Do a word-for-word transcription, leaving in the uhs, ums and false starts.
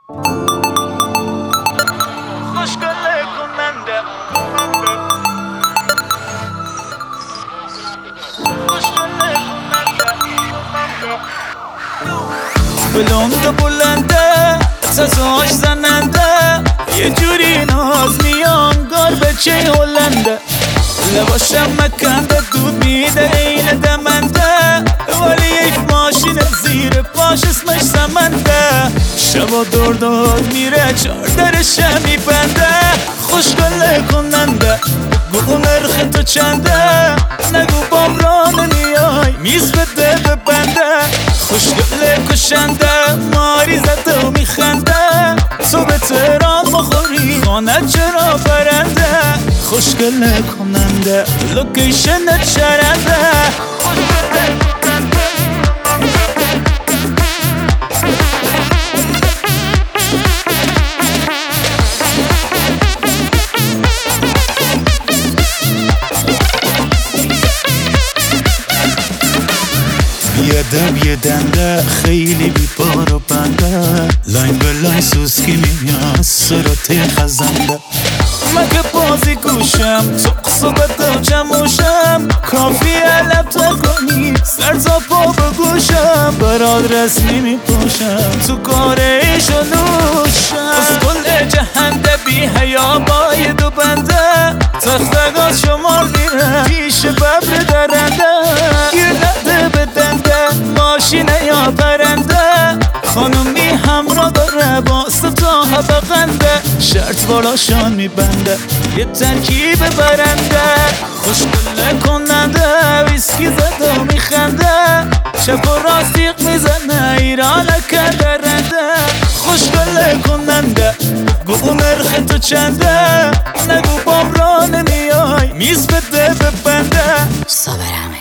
خوشگله کننده خوشگله کننده بلند بلنده سازاش زننده یه جوری ناز میانگار بچه هلنده لباشم مکنده دود میده این دمنده ولی یک ماشین زیر پاش اسمش سمنده شبا دور دور میره چار درشم میبنده خوشگله کننده بگو نرخ تو چنده نگو بام را نمیای میز بده ببنده خوشگله کشنده ماری زده و میخنده تو به تهران بخوری خانه چرا برنده خوشگله کننده لوکیشن چرنده بیادب یه دنده خیلی بی پار و بنده لاین به لاین سوسکی میاد سراته خزنده مگه بازی گوشم تو قصبت و جموشم کافی علب تا کنی سر تا پا بگوشم براد رسمی میپوشم تو کار ایش و نوشم از کل جهنده بی حیا باید و بنده تختگاز شمار میره پیش ببر درنده گیر نده بدنده ماشینه یا پرنده خانومی همراه داره با ستا حبقنده شرط بالاشان میبنده یه ترکیب برنده خوشگله کننده ویسکی زده و میخنده چپ و راستیق میزنه ایرانکه درنده خوشگله کننده بگو نرخ تو چنده نگو بام را نمیای میز بده ببنده صابرم